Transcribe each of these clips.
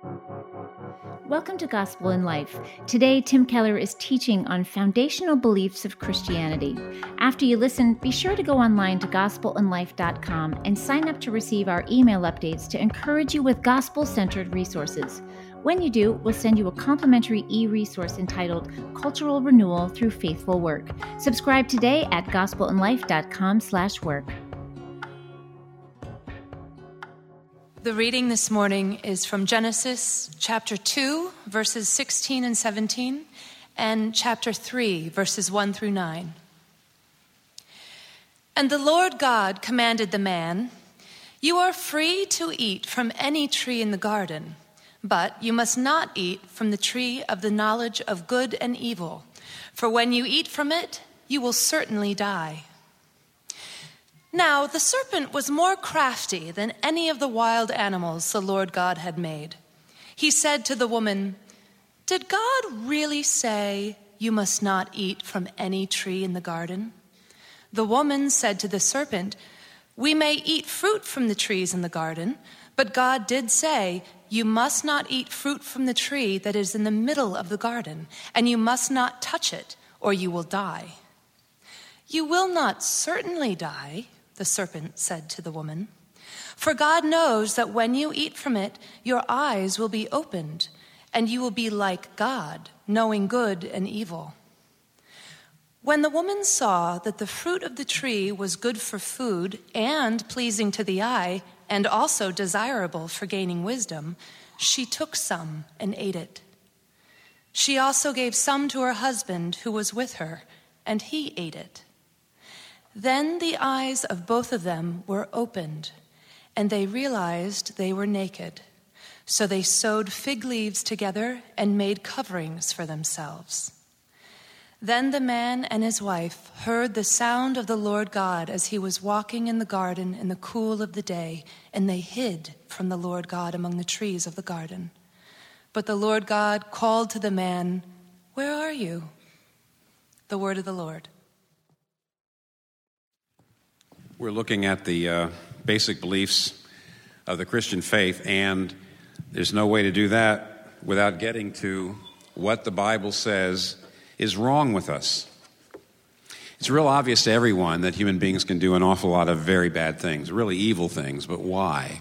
Welcome to Gospel in Life. Today, Tim Keller is teaching on foundational beliefs of Christianity. After you listen, be sure to go online to gospelinlife.com and sign up to receive our email updates to encourage you with gospel-centered resources. When you do, we'll send you a complimentary e-resource entitled Cultural Renewal Through Faithful Work. Subscribe today at gospelinlife.com/work. The reading this morning is from Genesis chapter 2, verses 16 and 17, and chapter 3, verses 1 through 9. And the Lord God commanded the man, "You are free to eat from any tree in the garden, but you must not eat from the tree of the knowledge of good and evil, for when you eat from it, you will certainly die." Now the serpent was more crafty than any of the wild animals the Lord God had made. He said to the woman, "Did God really say you must not eat from any tree in the garden?" The woman said to the serpent, "We may eat fruit from the trees in the garden, but God did say, 'You must not eat fruit from the tree that is in the middle of the garden, and you must not touch it, or you will die.'" "You will not certainly die," the serpent said to the woman, "for God knows that when you eat from it, your eyes will be opened, and you will be like God, knowing good and evil." When the woman saw that the fruit of the tree was good for food and pleasing to the eye, and also desirable for gaining wisdom, she took some and ate it. She also gave some to her husband who was with her, and he ate it. Then the eyes of both of them were opened, and they realized they were naked. So they sewed fig leaves together and made coverings for themselves. Then the man and his wife heard the sound of the Lord God as he was walking in the garden in the cool of the day, and they hid from the Lord God among the trees of the garden. But the Lord God called to the man, "Where are you?" The word of the Lord. We're looking at the basic beliefs of the Christian faith, and there's no way to do that without getting to what the Bible says is wrong with us. It's real obvious to everyone that human beings can do an awful lot of very bad things, really evil things, but why?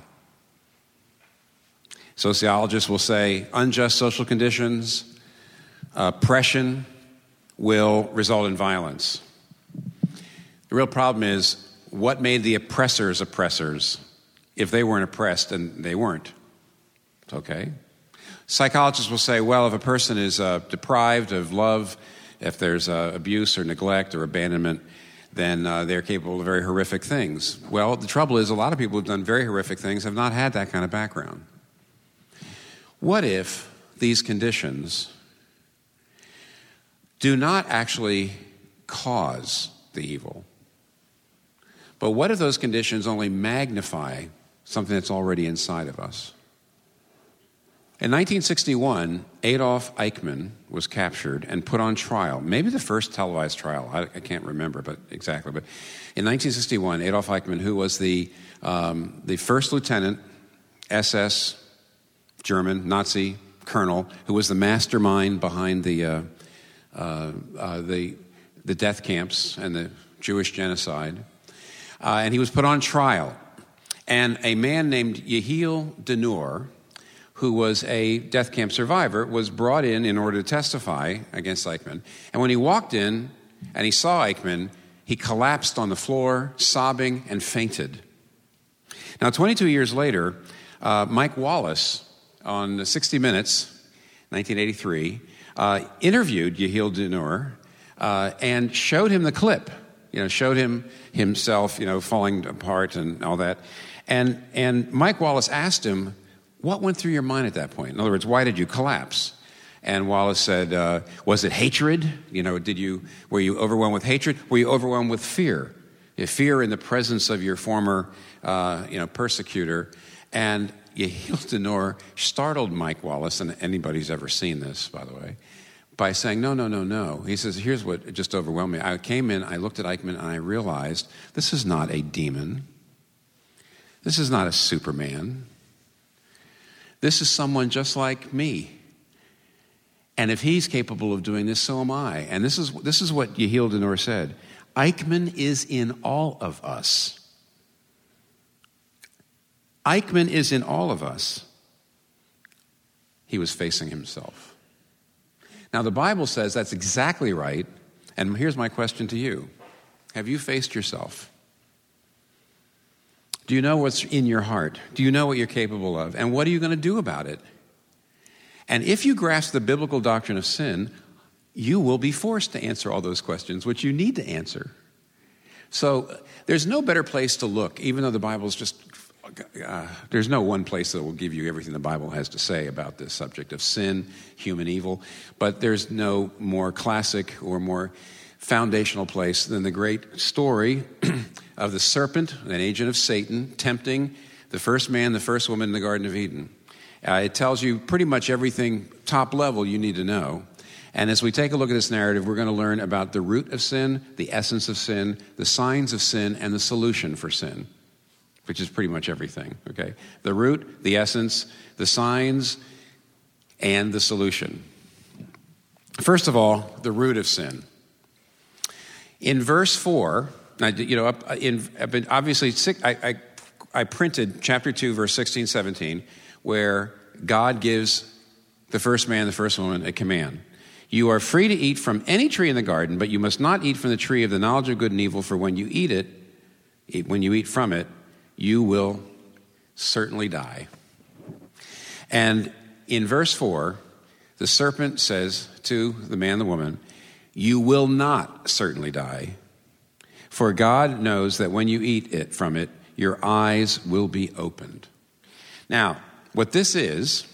Sociologists will say unjust social conditions, oppression will result in violence. The real problem is, what made the oppressors oppressors if they weren't oppressed and they weren't? It's okay. Psychologists will say, well, if a person is deprived of love, if there's abuse or neglect or abandonment, then they're capable of very horrific things. Well, the trouble is a lot of people who've done very horrific things have not had that kind of background. What if these conditions do not actually cause the evil? But what if those conditions only magnify something that's already inside of us? In 1961, Adolf Eichmann was captured and put on trial. Maybe the first televised trial. I can't remember, but exactly. But in 1961, Adolf Eichmann, who was the first lieutenant, SS, German, Nazi colonel, who was the mastermind behind the death camps and the Jewish genocide, and he was put on trial. And a man named Yehiel Dinur, who was a death camp survivor, was brought in order to testify against Eichmann. And when he walked in and he saw Eichmann, he collapsed on the floor, sobbing, and fainted. Now, 22 years later, Mike Wallace on 60 Minutes, 1983, interviewed Yehiel Dinur and showed him the clip. Showed him himself, falling apart and all that. And Mike Wallace asked him, what went through your mind at that point? In other words, why did you collapse? And Wallace said, was it hatred? Were you overwhelmed with hatred? Were you overwhelmed with fear? Fear in the presence of your former, persecutor. And Yehiel Dinur startled Mike Wallace, and anybody's ever seen this, by the way, by saying, no. He says, here's what just overwhelmed me. I came in, I looked at Eichmann, and I realized this is not a demon. This is not a Superman. This is someone just like me. And if he's capable of doing this, so am I. And this is what Yehiel Denor said. Eichmann is in all of us. Eichmann is in all of us. He was facing himself. Now, the Bible says that's exactly right. And here's my question to you. Have you faced yourself? Do you know what's in your heart? Do you know what you're capable of? And what are you going to do about it? And if you grasp the biblical doctrine of sin, you will be forced to answer all those questions, which you need to answer. So there's no better place to look, even though the Bible's just... there's no one place that will give you everything the Bible has to say about this subject of sin, human evil, but there's no more classic or more foundational place than the great story of the serpent, an agent of Satan, tempting the first man, the first woman in the Garden of Eden. It tells you pretty much everything top level you need to know. And as we take a look at this narrative, we're going to learn about the root of sin, the essence of sin, the signs of sin, and the solution for sin, which is pretty much everything, okay? The root, the essence, the signs, and the solution. First of all, the root of sin. In verse 4, I printed chapter 2, verse 16, 17, where God gives the first man, the first woman, a command. You are free to eat from any tree in the garden, but you must not eat from the tree of the knowledge of good and evil, for when you eat from it, you will certainly die. And in verse 4, the serpent says to the man, the woman, you will not certainly die, for God knows that when you eat from it, your eyes will be opened. Now, what this is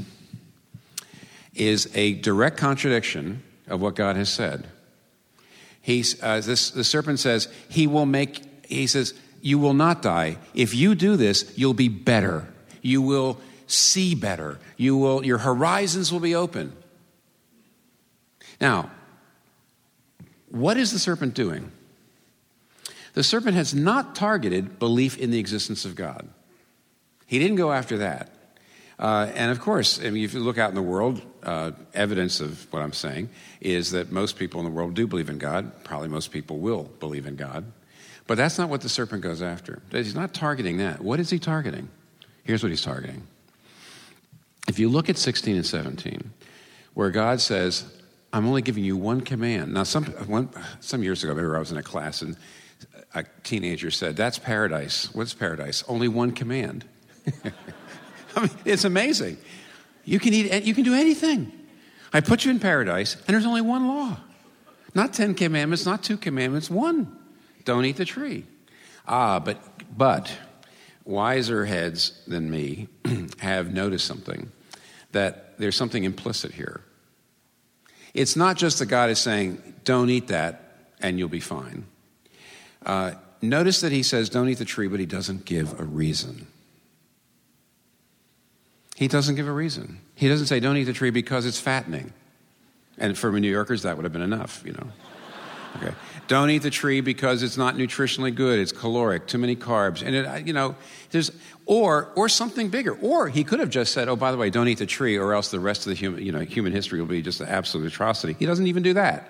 a direct contradiction of what God has said. The serpent says, he says, you will not die. If you do this, you'll be better. You will see better. Your horizons will be open. Now, what is the serpent doing? The serpent has not targeted belief in the existence of God. He didn't go after that. And of course, if you look out in the world, evidence of what I'm saying is that most people in the world do believe in God. Probably most people will believe in God. But that's not what the serpent goes after. He's not targeting that. What is he targeting? Here's what he's targeting. If you look at 16 and 17, where God says, I'm only giving you one command. Now, some years ago, maybe I was in a class, and a teenager said, that's paradise. What's paradise? Only one command. I mean, it's amazing. You can eat, you can do anything. I put you in paradise, and there's only one law. Not 10 commandments, not 2 commandments, one. Don't eat the tree. But wiser heads than me have noticed something, that there's something implicit here. It's not just that God is saying, don't eat that, and you'll be fine. Notice that he says, don't eat the tree, but he doesn't give a reason. He doesn't give a reason. He doesn't say, don't eat the tree because it's fattening. And for New Yorkers, that would have been enough, Okay. Don't eat the tree because it's not nutritionally good. It's caloric, too many carbs. And, there's, or something bigger. Or he could have just said, oh, by the way, don't eat the tree, or else the rest of the human history will be just an absolute atrocity. He doesn't even do that.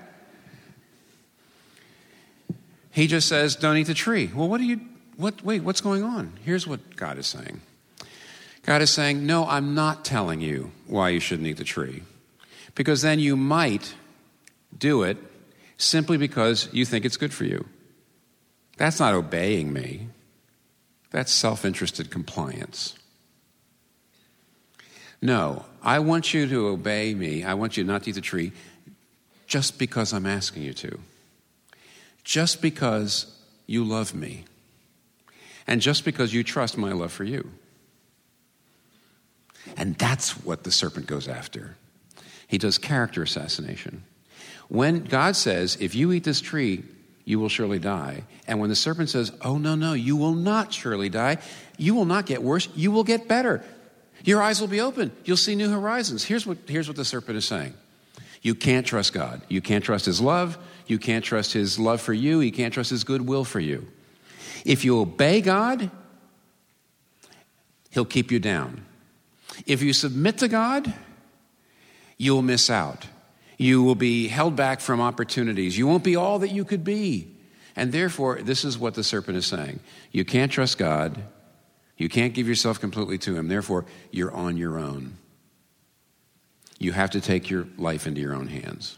He just says, don't eat the tree. Well, what's going on? Here's what God is saying. God is saying, no, I'm not telling you why you shouldn't eat the tree. Because then you might do it simply because you think it's good for you. That's not obeying me. That's self-interested compliance. No, I want you to obey me. I want you not to eat the tree just because I'm asking you to. Just because you love me. And just because you trust my love for you. And that's what the serpent goes after. He does character assassination. When God says, if you eat this tree, you will surely die. And when the serpent says, oh, no, you will not surely die. You will not get worse. You will get better. Your eyes will be open. You'll see new horizons. Here's what the serpent is saying. You can't trust God. You can't trust his love. You can't trust his love for you. You can't trust his goodwill for you. If you obey God, he'll keep you down. If you submit to God, you'll miss out. You will be held back from opportunities. You won't be all that you could be. And therefore, this is what the serpent is saying. You can't trust God. You can't give yourself completely to him. Therefore, you're on your own. You have to take your life into your own hands.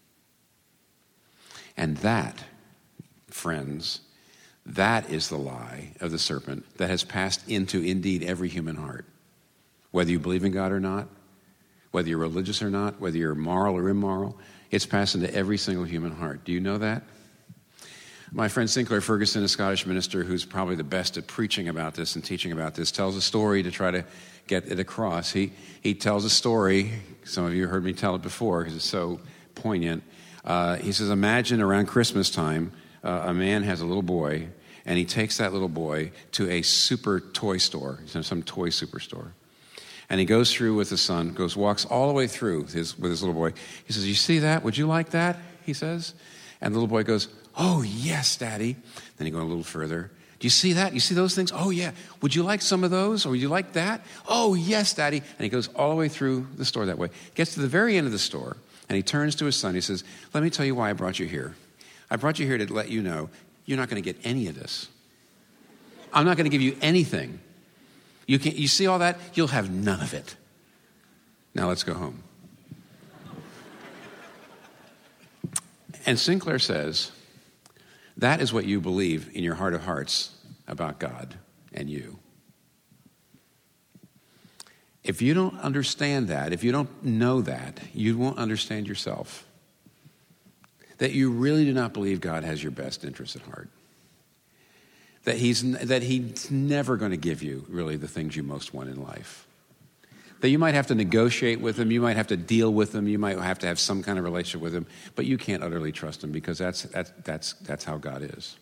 And that, friends, that is the lie of the serpent that has passed into, indeed, every human heart. Whether you believe in God or not, whether you're religious or not, whether you're moral or immoral, it's passed into every single human heart. Do you know that? My friend Sinclair Ferguson, a Scottish minister who's probably the best at preaching about this and teaching about this, tells a story to try to get it across. He tells a story, some of you heard me tell it before because it's so poignant. He says, imagine around Christmas time, a man has a little boy, and he takes that little boy to a super toy store, some toy superstore. And he goes through with his son, walks all the way through with his little boy. He says, you see that? Would you like that? He says. And the little boy goes, oh, yes, Daddy. Then he goes a little further. Do you see that? You see those things? Oh, yeah. Would you like some of those? Or would you like that? Oh, yes, Daddy. And he goes all the way through the store that way. Gets to the very end of the store, and he turns to his son. He says, let me tell you why I brought you here. I brought you here to let you know you're not going to get any of this. I'm not going to give you anything. You see all that? You'll have none of it. Now let's go home. And Sinclair says, that is what you believe in your heart of hearts about God and you. If you don't understand that, if you don't know that, you won't understand yourself. That you really do not believe God has your best interest at heart. That he's never going to give you really the things you most want in life. That you might have to negotiate with him, you might have to deal with him, you might have to have some kind of relationship with him, but you can't utterly trust him because that's how God is.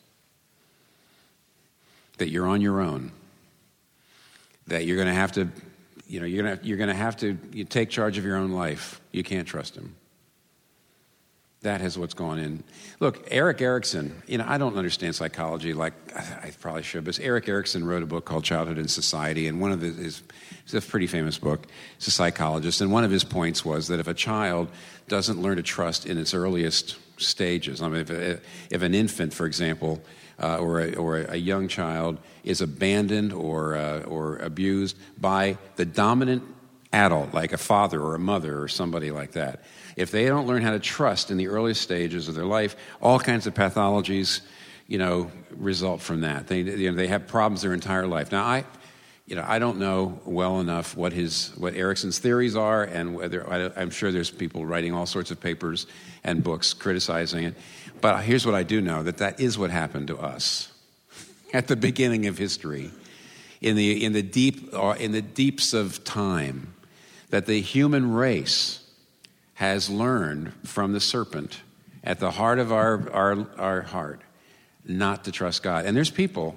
That you're on your own. That you're going to have to, you're going to have to take charge of your own life. You can't trust him. That is what's going in. Look, Erik Erikson, I don't understand psychology like I probably should, but Erik Erikson wrote a book called Childhood and Society, and one of it's a pretty famous book. He's a psychologist, and one of his points was that if a child doesn't learn to trust in its earliest stages, I mean, if an infant, for example, or a young child is abandoned or abused by the dominant adult, like a father or a mother or somebody like that, if they don't learn how to trust in the earliest stages of their life, all kinds of pathologies, result from that. They have problems their entire life. Now, I don't know well enough what Erikson's theories are, and whether I'm sure there's people writing all sorts of papers and books criticizing it. But here's what I do know: that is what happened to us at the beginning of history, in the deeps of time, that the human race has learned from the serpent at the heart of our heart not to trust God. And there's people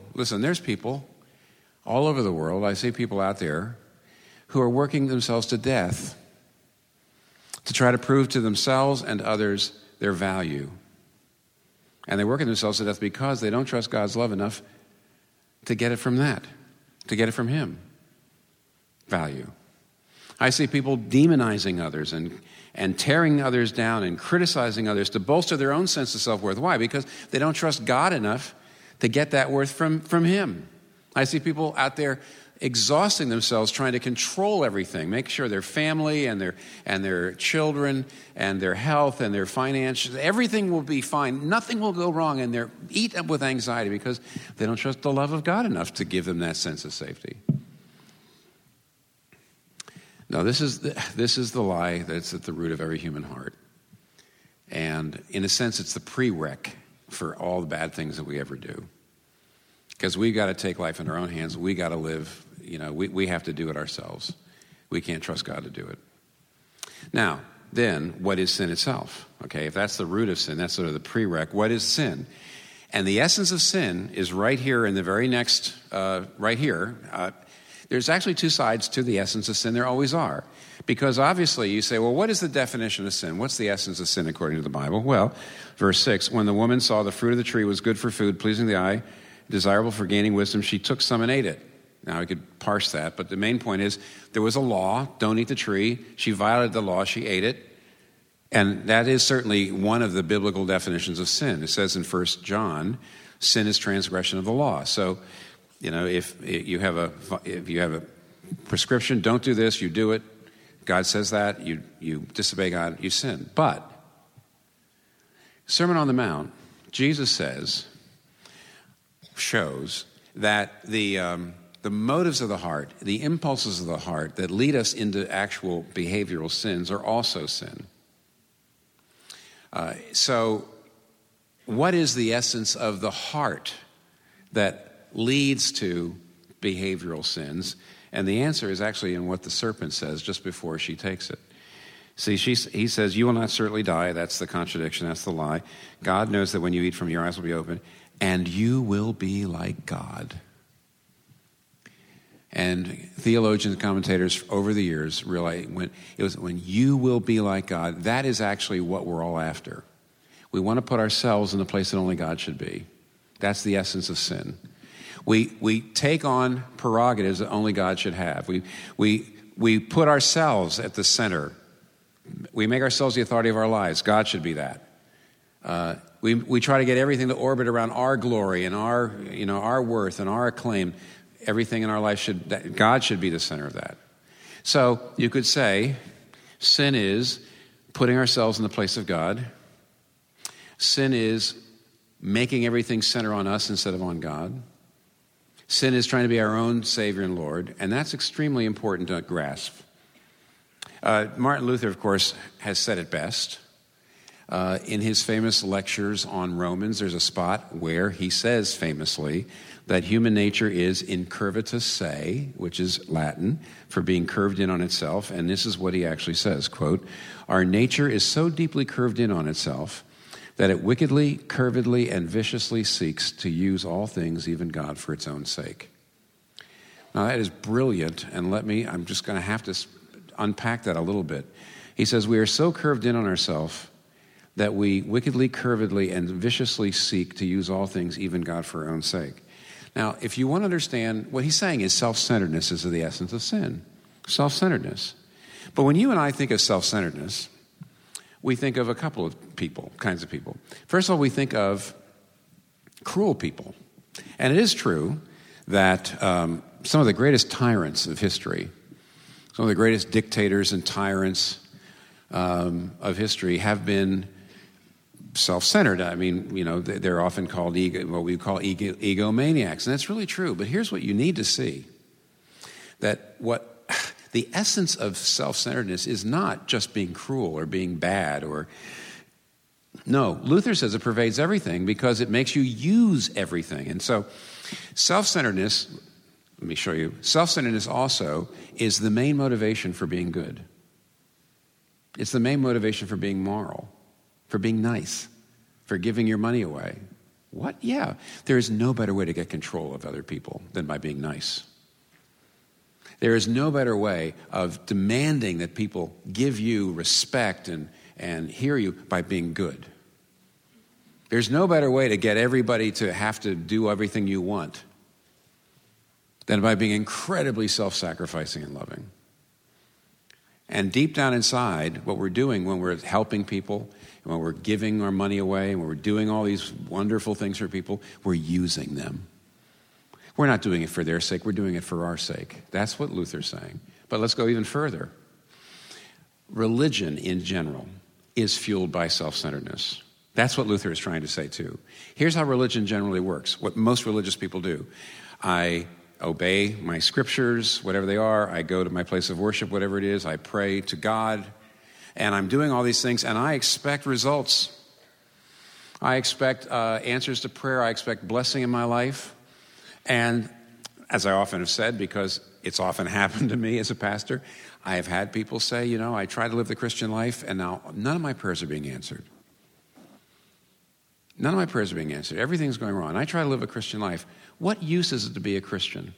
all over the world. I see people out there who are working themselves to death to try to prove to themselves and others their value. And they're working themselves to death because they don't trust God's love enough to get it from that, to get it from him. Value. I see people demonizing others and tearing others down and criticizing others to bolster their own sense of self-worth. Why? Because they don't trust God enough to get that worth from him. I see people out there exhausting themselves trying to control everything, make sure their family and their children and their health and their finances, everything will be fine. Nothing will go wrong, and they're eaten up with anxiety because they don't trust the love of God enough to give them that sense of safety. No, this is the lie that's at the root of every human heart. And in a sense, it's the prereq for all the bad things that we ever do. Because we've got to take life in our own hands. We got to live, we have to do it ourselves. We can't trust God to do it. Now, then, what is sin itself? Okay, if that's the root of sin, that's sort of the prereq. What is sin? And the essence of sin is right here in the very next, right here. There's actually two sides to the essence of sin. There always are. Because obviously you say, well, what is the definition of sin? What's the essence of sin according to the Bible? Well, verse 6, when the woman saw the fruit of the tree was good for food, pleasing the eye, desirable for gaining wisdom, she took some and ate it. Now, we could parse that, but the main point is there was a law, don't eat the tree. She violated the law, she ate it. And that is certainly one of the biblical definitions of sin. It says in 1 John, sin is transgression of the law. So, if you have a prescription, don't do this, you do it. God says that, you disobey God, you sin. But Sermon on the Mount, Jesus shows that the motives of the heart, the impulses of the heart that lead us into actual behavioral sins are also sin. So what is the essence of the heart that leads to behavioral sins? And the answer is actually in what the serpent says just before she takes it. See, he says, you will not certainly die. That's the contradiction. That's the lie. God knows that when you eat from, your eyes will be open, and you will be like God. And theologians and commentators over the years realize when you will be like God, that is actually what we're all after. We want to put ourselves in the place that only God should be. That's the essence of sin. We take on prerogatives that only God should have. We put ourselves at the center. We make ourselves the authority of our lives. God should be that. We try to get everything to orbit around our glory and our worth and our acclaim. Everything in our life God should be the center of that. So you could say sin is putting ourselves in the place of God. Sin is making everything center on us instead of on God. Sin is trying to be our own Savior and Lord, and that's extremely important to grasp. Martin Luther, of course, has said it best. In his famous lectures on Romans, there's a spot where he says famously that human nature is incurvatus se, which is Latin for being curved in on itself, and this is what he actually says, quote, our nature is so deeply curved in on itself that it wickedly, curvedly, and viciously seeks to use all things, even God, for its own sake. Now that is brilliant, and I'm just going to have to unpack that a little bit. He says, we are so curved in on ourselves that we wickedly, curvedly, and viciously seek to use all things, even God, for our own sake. Now, if you want to understand, what he's saying is self-centeredness is the essence of sin. Self-centeredness. But when you and I think of self-centeredness, we think of a couple of kinds of people. First of all, we think of cruel people. And it is true that some of the greatest tyrants of history, some of the greatest dictators and tyrants of history have been self-centered. I mean, they're often called what we call egomaniacs, and that's really true. But here's what you need to see: that the essence of self-centeredness is not just being cruel or being bad no, Luther says it pervades everything because it makes you use everything. And so self-centeredness, let me show you, self-centeredness also is the main motivation for being good. It's the main motivation for being moral, for being nice, for giving your money away. What? Yeah. There is no better way to get control of other people than by being nice. There is no better way of demanding that people give you respect and hear you by being good. There's no better way to get everybody to have to do everything you want than by being incredibly self-sacrificing and loving. And deep down inside, what we're doing when we're helping people, and when we're giving our money away, and when we're doing all these wonderful things for people, we're using them. We're not doing it for their sake, we're doing it for our sake. That's what Luther's saying. But let's go even further. Religion in general is fueled by self-centeredness. That's what Luther is trying to say too. Here's how religion generally works, what most religious people do. I obey my scriptures, whatever they are. I go to my place of worship, whatever it is. I pray to God. And I'm doing all these things, and I expect results. I expect answers to prayer. I expect blessing in my life. And as I often have said, because it's often happened to me as a pastor, I have had people say, I try to live the Christian life, and now none of my prayers are being answered. None of my prayers are being answered. Everything's going wrong. I try to live a Christian life. What use is it to be a Christian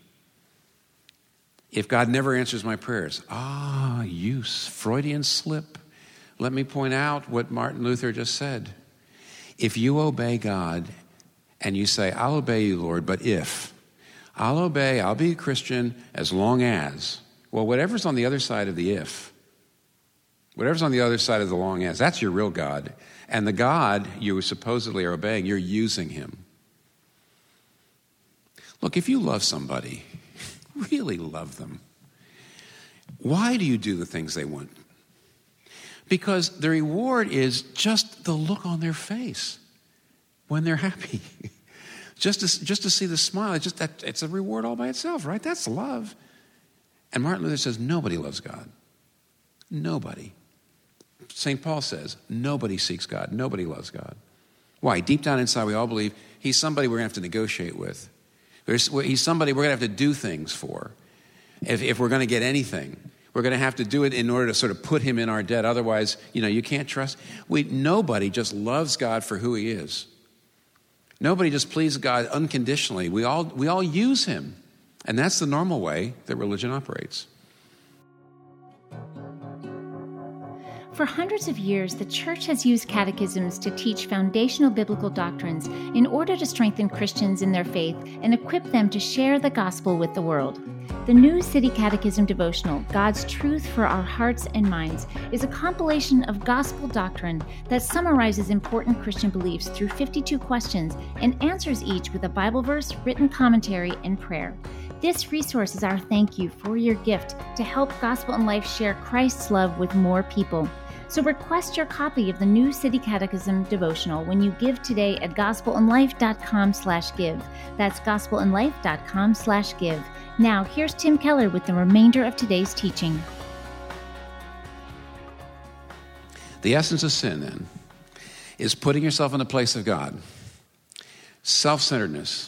if God never answers my prayers? Use. Freudian slip. Let me point out what Martin Luther just said. If you obey God and you say, I'll obey you, Lord, but if I'll obey, I'll be a Christian as long as. Well, whatever's on the other side of the if, whatever's on the other side of the long as, that's your real God. And the God you supposedly are obeying, you're using him. Look, if you love somebody, really love them, why do you do the things they want? Because the reward is just the look on their face when they're happy. just to see the smile, it's a reward all by itself, right? That's love. And Martin Luther says nobody loves God. Nobody. St. Paul says nobody seeks God. Nobody loves God. Why? Deep down inside, we all believe he's somebody we're going to have to negotiate with. He's somebody we're going to have to do things for. If we're going to get anything, we're going to have to do it in order to sort of put him in our debt. Otherwise, you can't trust. Nobody just loves God for who he is. Nobody just pleases God unconditionally. We all use him. And that's the normal way that religion operates. For hundreds of years, the Church has used catechisms to teach foundational biblical doctrines in order to strengthen Christians in their faith and equip them to share the gospel with the world. The New City Catechism Devotional, God's Truth for Our Hearts and Minds, is a compilation of gospel doctrine that summarizes important Christian beliefs through 52 questions and answers each with a Bible verse, written commentary, and prayer. This resource is our thank you for your gift to help Gospel in Life share Christ's love with more people. So request your copy of the New City Catechism Devotional when you give today at gospelinlife.com/give. That's gospelinlife.com/give. Now, here's Tim Keller with the remainder of today's teaching. The essence of sin, then, is putting yourself in the place of God. Self-centeredness.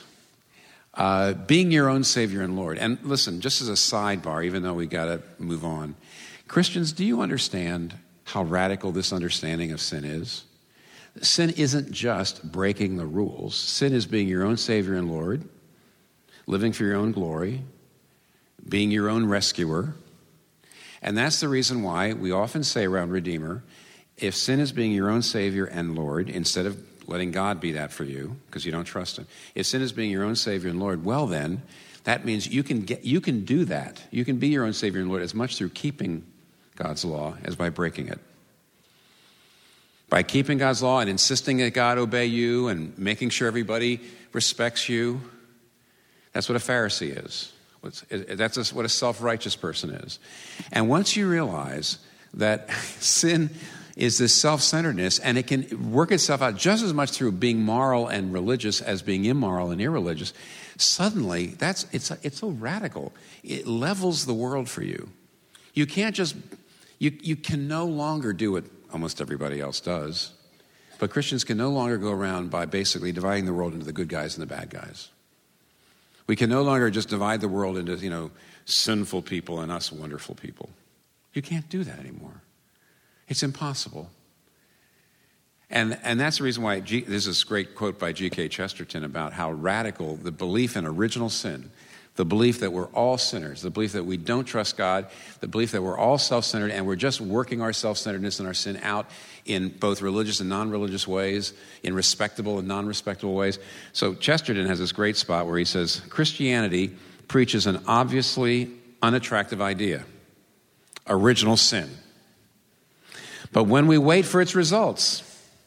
Being your own Savior and Lord. And listen, just as a sidebar, even though we got to move on, Christians, do you understand how radical this understanding of sin is? Sin isn't just breaking the rules. Sin is being your own Savior and Lord, living for your own glory, being your own rescuer. And that's the reason why we often say around Redeemer, if sin is being your own Savior and Lord, instead of letting God be that for you, because you don't trust him. If sin is being your own Savior and Lord, well then, that means you can do that. You can be your own Savior and Lord as much through keeping God's law as by breaking it. By keeping God's law and insisting that God obey you and making sure everybody respects you, that's what a Pharisee is. That's what a self-righteous person is. And once you realize that sin is this self-centeredness, and it can work itself out just as much through being moral and religious as being immoral and irreligious, suddenly it's so radical. It levels the world for you. You can't just, you can no longer do what almost everybody else does, but Christians can no longer go around by basically dividing the world into the good guys and the bad guys. We can no longer just divide the world into, sinful people and us wonderful people. You can't do that anymore. It's impossible. And that's the reason why there's this great quote by G.K. Chesterton about how radical the belief in original sin, the belief that we're all sinners, the belief that we don't trust God, the belief that we're all self-centered and we're just working our self-centeredness and our sin out in both religious and non-religious ways, in respectable and non-respectable ways. So Chesterton has this great spot where he says, Christianity preaches an obviously unattractive idea, original sin. But when we wait for its results,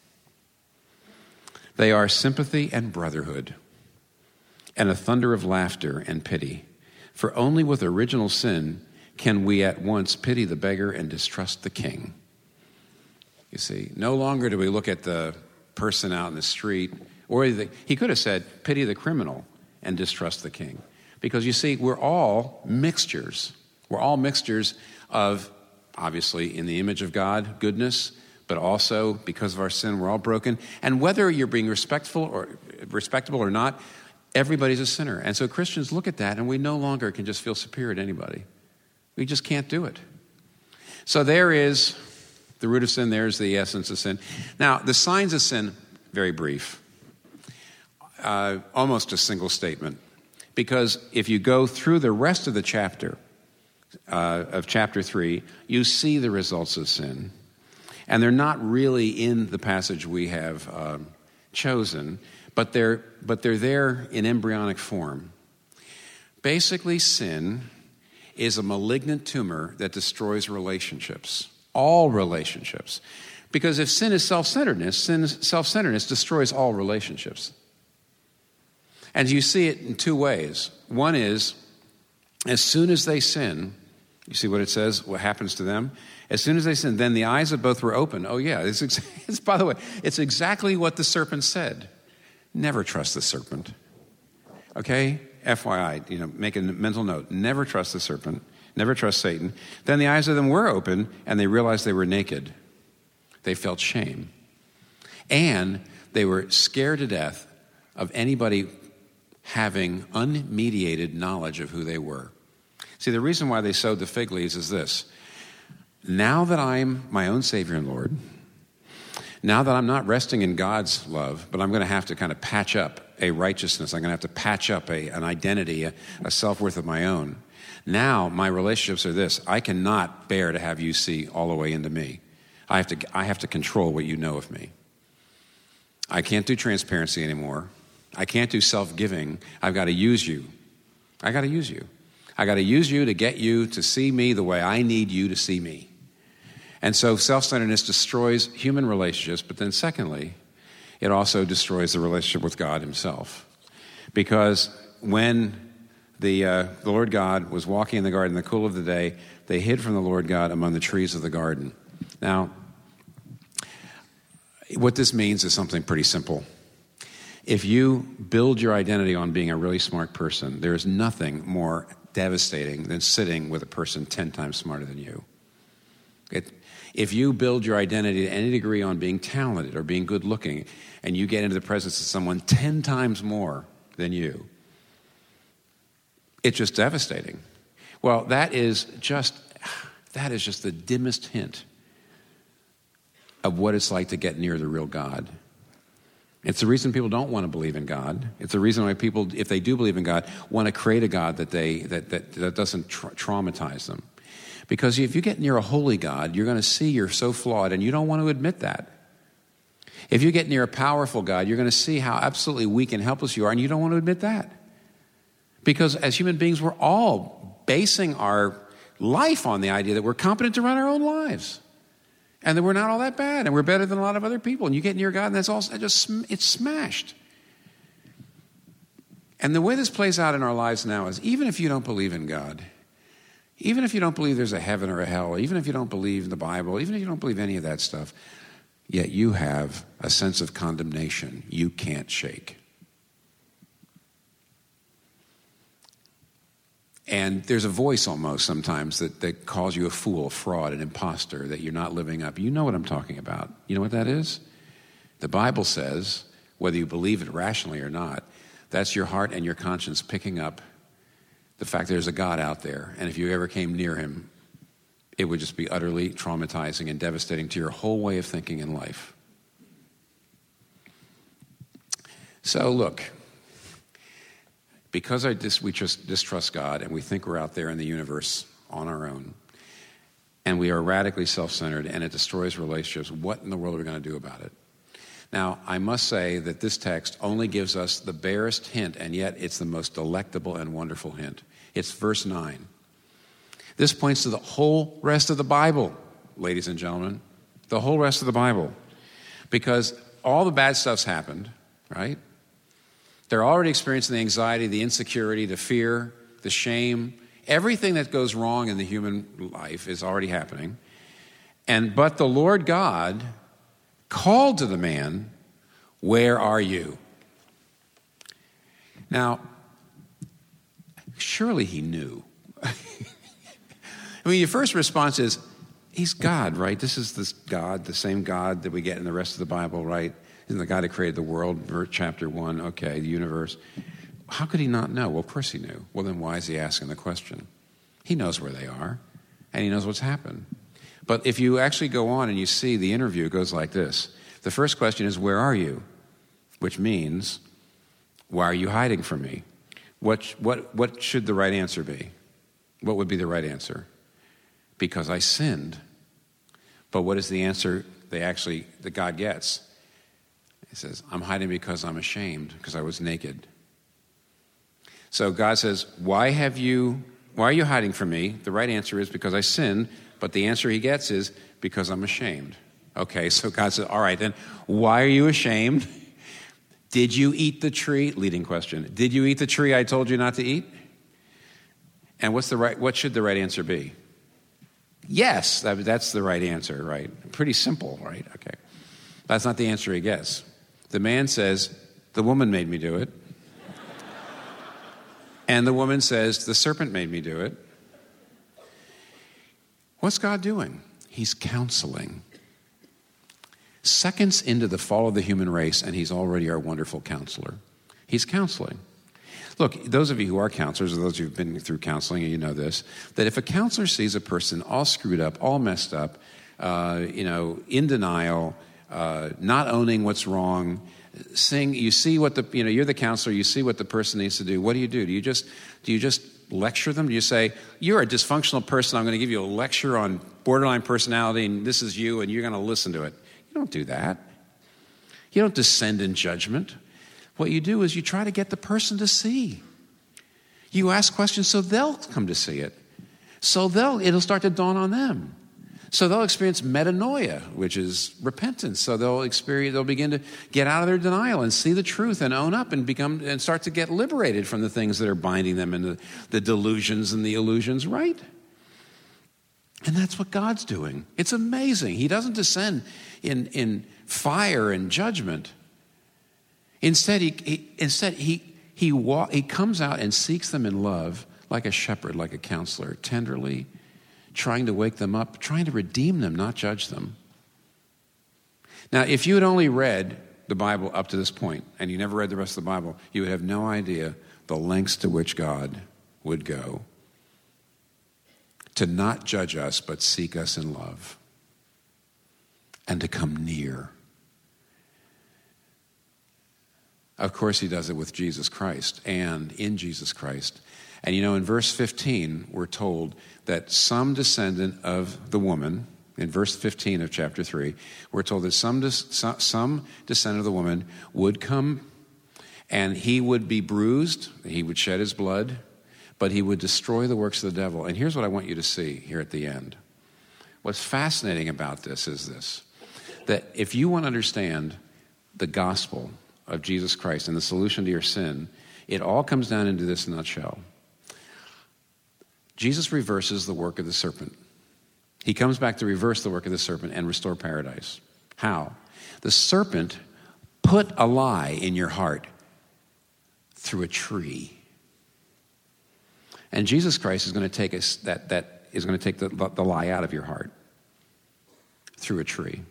they are sympathy and brotherhood, and a thunder of laughter and pity. For only with original sin can we at once pity the beggar and distrust the king. You see, no longer do we look at the person out in the street, or he could have said, pity the criminal and distrust the king. Because you see, we're all mixtures. We're all mixtures of, obviously, in the image of God, goodness, but also because of our sin, we're all broken. And whether you're being respectable or not, everybody's a sinner. And so Christians look at that, and we no longer can just feel superior to anybody. We just can't do it. So there is the root of sin. There's the essence of sin. Now, the signs of sin, very brief. Almost a single statement. Because if you go through the rest of the chapter, of chapter 3, you see the results of sin. And they're not really in the passage we have chosen, but they're there in embryonic form. Basically, sin is a malignant tumor that destroys relationships, all relationships. Because if sin is self-centeredness destroys all relationships. And you see it in two ways. One is, as soon as they sin, you see what it says, what happens to them? As soon as they sin, then the eyes of both were open. Oh yeah, it's by the way, it's exactly what the serpent said. Never trust the serpent. Okay? FYI, make a mental note. Never trust the serpent. Never trust Satan. Then the eyes of them were open, and they realized they were naked. They felt shame. And they were scared to death of anybody having unmediated knowledge of who they were. See, the reason why they sowed the fig leaves is this. Now that I'm my own Savior and Lord, now that I'm not resting in God's love, but I'm going to have to kind of patch up a righteousness, I'm going to have to patch up an identity, a self-worth of my own. Now my relationships are this. I cannot bear to have you see all the way into me. I have to control what you know of me. I can't do transparency anymore. I can't do self-giving. I've got to use you. I got to use you. I got to use you to get you to see me the way I need you to see me. And so self-centeredness destroys human relationships, but then secondly, it also destroys the relationship with God himself. Because when the Lord God was walking in the garden in the cool of the day, they hid from the Lord God among the trees of the garden. Now, what this means is something pretty simple. If you build your identity on being a really smart person, there is nothing more devastating than sitting with a person 10 times smarter than you. If you build your identity to any degree on being talented or being good looking, and you get into the presence of someone 10 times more than you, it's just devastating. Well, that is just the dimmest hint of what it's like to get near the real God. It's the reason people don't want to believe in God. It's the reason why people, if they do believe in God, want to create a God that doesn't traumatize them. Because if you get near a holy God, you're going to see you're so flawed, and you don't want to admit that. If you get near a powerful God, you're going to see how absolutely weak and helpless you are, and you don't want to admit that. Because as human beings, we're all basing our life on the idea that we're competent to run our own lives. And that we're not all that bad, and we're better than a lot of other people. And you get near God, and it's smashed. And the way this plays out in our lives now is, even if you don't believe in God, even if you don't believe there's a heaven or a hell, even if you don't believe in the Bible, even if you don't believe any of that stuff, yet you have a sense of condemnation you can't shake. And there's a voice almost sometimes that calls you a fool, a fraud, an imposter, that you're not living up. You know what I'm talking about. You know what that is? The Bible says, whether you believe it rationally or not, that's your heart and your conscience picking up the fact there's a God out there. And if you ever came near him, it would just be utterly traumatizing and devastating to your whole way of thinking in life. So look, because we just distrust God and we think we're out there in the universe on our own, and we are radically self-centered and it destroys relationships, what in the world are we going to do about it? Now, I must say that this text only gives us the barest hint, and yet it's the most delectable and wonderful hint. It's verse 9. This points to the whole rest of the Bible, ladies and gentlemen, the whole rest of the Bible. Because all the bad stuff's happened, right? They're already experiencing the anxiety, the insecurity, the fear, the shame. Everything that goes wrong in the human life is already happening. But the Lord God called to the man, "Where are you?" Now, surely he knew. I mean, your first response is, he's God, right? This is this God, the same God that we get in the rest of the Bible, right? Isn't the God that created the world, chapter 1, okay, the universe. How could he not know? Well, of course he knew. Well, then why is he asking the question? He knows where they are, and he knows what's happened. But if you actually go on and you see the interview, it goes like this. The first question is, where are you? Which means, why are you hiding from me? What should the right answer be? What would be the right answer? Because I sinned. But what is the answer that God gets? He says, I'm hiding because I'm ashamed, because I was naked. So God says, why are you hiding from me? The right answer is because I sinned, but the answer he gets is because I'm ashamed. Okay, so God says, all right, then why are you ashamed? Did you eat the tree? Leading question. Did you eat the tree I told you not to eat? And what should the right answer be? Yes, that's the right answer, right? Pretty simple, right? Okay. That's not the answer he gets. The man says, the woman made me do it. And the woman says, the serpent made me do it. What's God doing? He's counseling. Seconds into the fall of the human race, and he's already our wonderful counselor. He's counseling. Look, those of you who are counselors, or those who've been through counseling, and you know this, that if a counselor sees a person all screwed up, all messed up, in denial, not owning what's wrong, you see what you're the counselor, you see what the person needs to do. What do? Do you just lecture them? Do you say, you're a dysfunctional person, I'm going to give you a lecture on borderline personality, and this is you, and you're going to listen to it? You don't do that. You don't descend in judgment. What you do is you try to get the person to see. You ask questions so they'll come to see it. So it'll start to dawn on them. So they'll experience metanoia, which is repentance. So they'll begin to get out of their denial and see the truth and own up and start to get liberated from the things that are binding them and the delusions and the illusions, right? And that's what God's doing. It's amazing. He doesn't descend in fire and judgment. Instead, he comes out and seeks them in love, like a shepherd, like a counselor, tenderly, trying to wake them up, trying to redeem them, not judge them. Now, if you had only read the Bible up to this point, and you never read the rest of the Bible, you would have no idea the lengths to which God would go to not judge us, but seek us in love and to come near. Of course, he does it with Jesus Christ and in Jesus Christ. And in verse 15, we're told that some descendant of the woman, in verse 15 of chapter 3, we're told that some descendant of the woman would come, and he would be bruised, he would shed his blood, but he would destroy the works of the devil. And here's what I want you to see here at the end. What's fascinating about this is this, that if you want to understand the gospel of Jesus Christ and the solution to your sin, it all comes down into this nutshell. Jesus reverses the work of the serpent. He comes back to reverse the work of the serpent and restore paradise. How? The serpent put a lie in your heart through a tree. And Jesus Christ is going to take the lie out of your heart through a tree.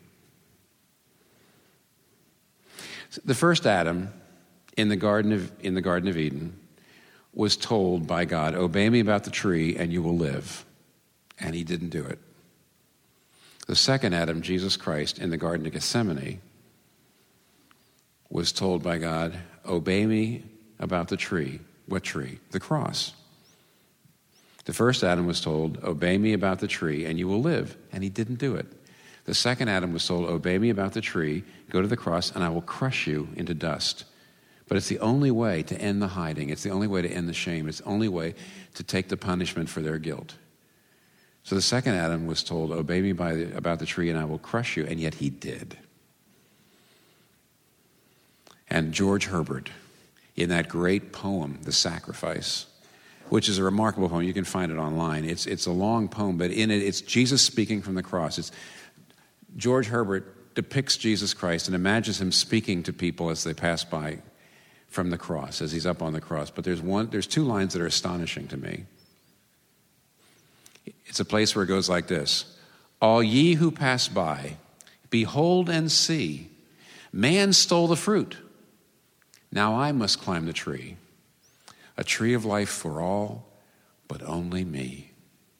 The first Adam in the Garden of Eden was told by God, obey me about the tree and you will live. And he didn't do it. The second Adam, Jesus Christ, in the Garden of Gethsemane, was told by God, obey me about the tree. What tree? The cross. The first Adam was told, obey me about the tree and you will live. And he didn't do it. The second Adam was told, obey me about the tree, go to the cross, and I will crush you into dust. But it's the only way to end the hiding. It's the only way to end the shame. It's the only way to take the punishment for their guilt. So the second Adam was told, obey me about the tree and I will crush you, and yet he did. And George Herbert, in that great poem, The Sacrifice, which is a remarkable poem, you can find it online. It's a long poem, but in it, it's Jesus speaking from the cross. George Herbert depicts Jesus Christ and imagines him speaking to people as they pass by from the cross, as he's up on the cross. But there's two lines that are astonishing to me. It's a place where it goes like this. All ye who pass by, behold and see, man stole the fruit. Now I must climb the tree, a tree of life for all, but only me.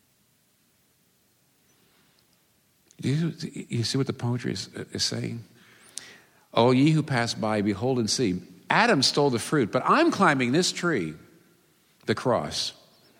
Do you see what the poetry is saying? All ye who pass by, behold and see. Adam stole the fruit, but I'm climbing this tree, the cross.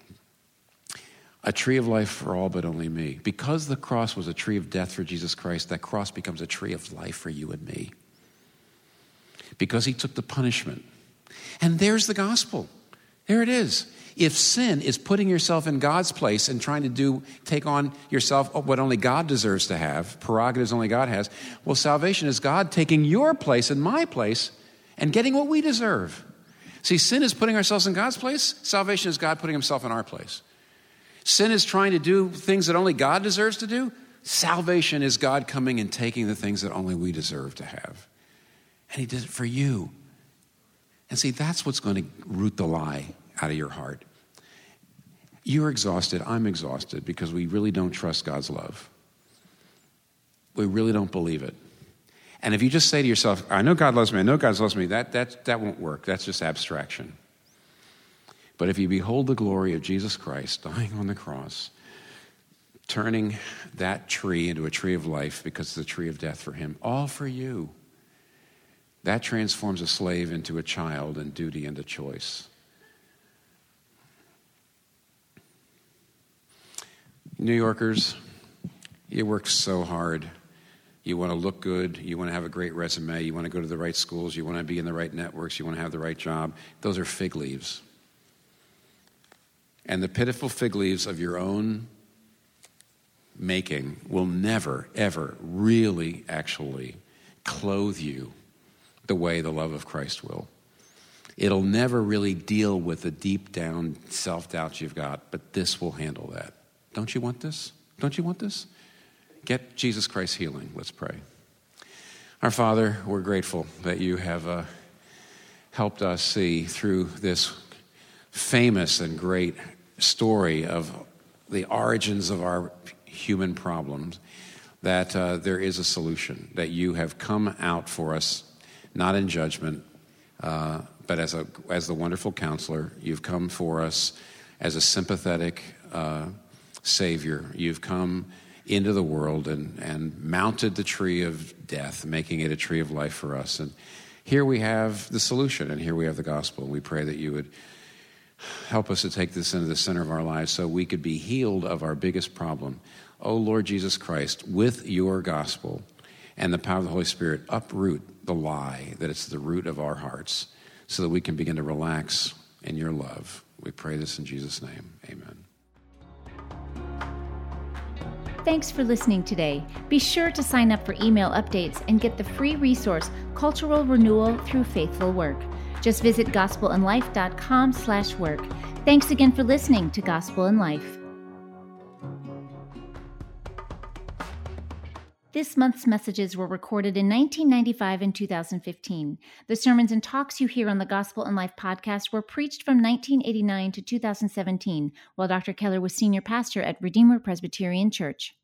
A tree of life for all, but only me. Because the cross was a tree of death for Jesus Christ, that cross becomes a tree of life for you and me. Because he took the punishment. And there's the gospel. There it is. If sin is putting yourself in God's place and trying to take on yourself what only God deserves to have, prerogatives only God has, well, salvation is God taking your place and my place and getting what we deserve. See, sin is putting ourselves in God's place. Salvation is God putting himself in our place. Sin is trying to do things that only God deserves to do. Salvation is God coming and taking the things that only we deserve to have. And he did it for you. And see, that's what's going to root the lie out of your heart. You're exhausted. I'm exhausted because we really don't trust God's love. We really don't believe it. And if you just say to yourself, I know God loves me, I know God loves me, that won't work. That's just abstraction. But if you behold the glory of Jesus Christ dying on the cross, turning that tree into a tree of life because it's a tree of death for him, all for you, that transforms a slave into a child and duty into choice. New Yorkers, you work so hard. You want to look good. You want to have a great resume. You want to go to the right schools. You want to be in the right networks. You want to have the right job. Those are fig leaves. And the pitiful fig leaves of your own making will never, ever really actually clothe you the way the love of Christ will. It'll never really deal with the deep down self-doubt you've got, but this will handle that. Don't you want this? Don't you want this? Get Jesus Christ's healing. Let's pray. Our Father, we're grateful that you have helped us see through this famous and great story of the origins of our human problems that there is a solution, that you have come out for us, not in judgment, but as the wonderful counselor. You've come for us as a sympathetic Savior. You've come into the world and mounted the tree of death, making it a tree of life for us. And here we have the solution, and here we have the gospel. We pray that you would help us to take this into the center of our lives so we could be healed of our biggest problem. Oh, Lord Jesus Christ, with your gospel and the power of the Holy Spirit, uproot the lie that it's the root of our hearts so that we can begin to relax in your love. We pray this in Jesus' name. Amen. Thanks for listening today. Be sure to sign up for email updates and get the free resource, Cultural Renewal Through Faithful Work. Just visit gospelinlife.com/work. Thanks again for listening to Gospel in Life. This month's messages were recorded in 1995 and 2015. The sermons and talks you hear on the Gospel in Life podcast were preached from 1989 to 2017, while Dr. Keller was senior pastor at Redeemer Presbyterian Church.